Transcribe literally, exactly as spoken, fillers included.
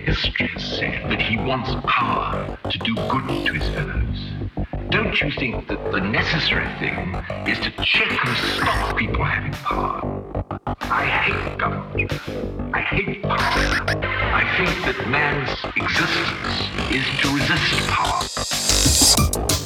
history has said that he wants power to do good to his fellows. Don't you think that the necessary thing is to check and stop people having power? I hate government. I hate power. I think that man's existence is to resist power.